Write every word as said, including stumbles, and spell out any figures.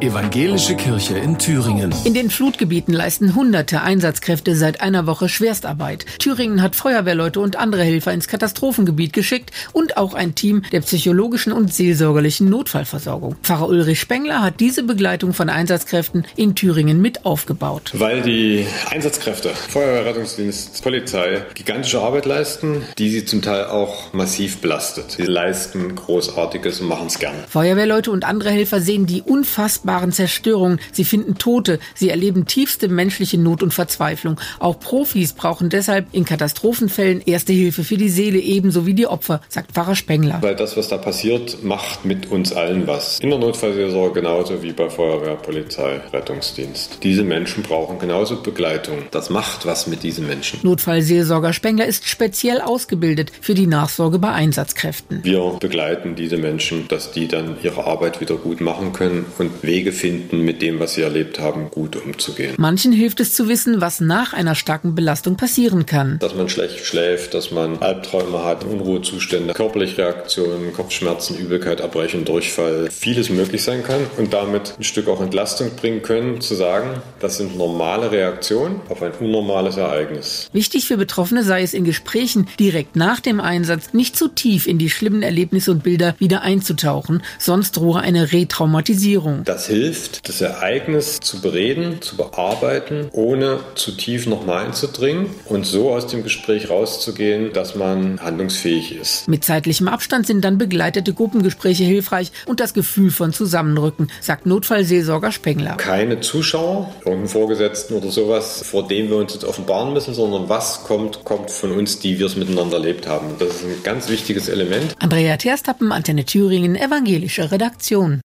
Evangelische Kirche in Thüringen. In den Flutgebieten leisten hunderte Einsatzkräfte seit einer Woche Schwerstarbeit. Thüringen hat Feuerwehrleute und andere Helfer ins Katastrophengebiet geschickt und auch ein Team der psychologischen und seelsorgerlichen Notfallversorgung. Pfarrer Ulrich Spengler hat diese Begleitung von Einsatzkräften in Thüringen mit aufgebaut. Weil die Einsatzkräfte, Feuerwehr, Rettungsdienst, Polizei, gigantische Arbeit leisten, die sie zum Teil auch massiv belastet. Sie leisten Großartiges und machen es gerne. Feuerwehrleute und andere Helfer sehen die unfassbaren Zerstörungen. Sie finden Tote. Sie erleben tiefste menschliche Not und Verzweiflung. Auch Profis brauchen deshalb in Katastrophenfällen erste Hilfe für die Seele, ebenso wie die Opfer, sagt Pfarrer Spengler. Weil das, was da passiert, macht mit uns allen was. In der Notfallseelsorge genauso wie bei Feuerwehr, Polizei, Rettungsdienst. Diese Menschen brauchen genauso Begleitung. Das macht was mit diesen Menschen. Notfallseelsorger Spengler ist speziell ausgebildet für die Nachsorge bei Einsatzkräften. Wir begleiten diese Menschen, dass die dann ihre Arbeit wieder gut machen können und Wege finden, mit dem, was sie erlebt haben, gut umzugehen. Manchen hilft es zu wissen, was nach einer starken Belastung passieren kann. Dass man schlecht schläft, dass man Albträume hat, Unruhezustände, körperliche Reaktionen, Kopfschmerzen, Übelkeit, Erbrechen, Durchfall, vieles möglich sein kann und damit ein Stück auch Entlastung bringen können, zu sagen, das sind normale Reaktionen auf ein unnormales Ereignis. Wichtig für Betroffene sei es in Gesprächen direkt nach dem Einsatz nicht zu tief in die schlimmen Erlebnisse und Bilder wieder einzutauchen, sonst drohe eine Retraumatisierung. Das hilft, das Ereignis zu bereden, zu bearbeiten, ohne zu tief nochmal einzudringen und so aus dem Gespräch rauszugehen, dass man handlungsfähig ist. Mit zeitlichem Abstand sind dann begleitete Gruppengespräche hilfreich und das Gefühl von Zusammenrücken, sagt Notfallseelsorger Spengler. Keine Zuschauer, irgendeinen Vorgesetzten oder sowas, vor dem wir uns jetzt offenbaren müssen, sondern was kommt, kommt von uns, die wir es miteinander erlebt haben. Das ist ein ganz wichtiges Element. Andrea Terstappen, Antenne Thüringen, evangelische Redaktion.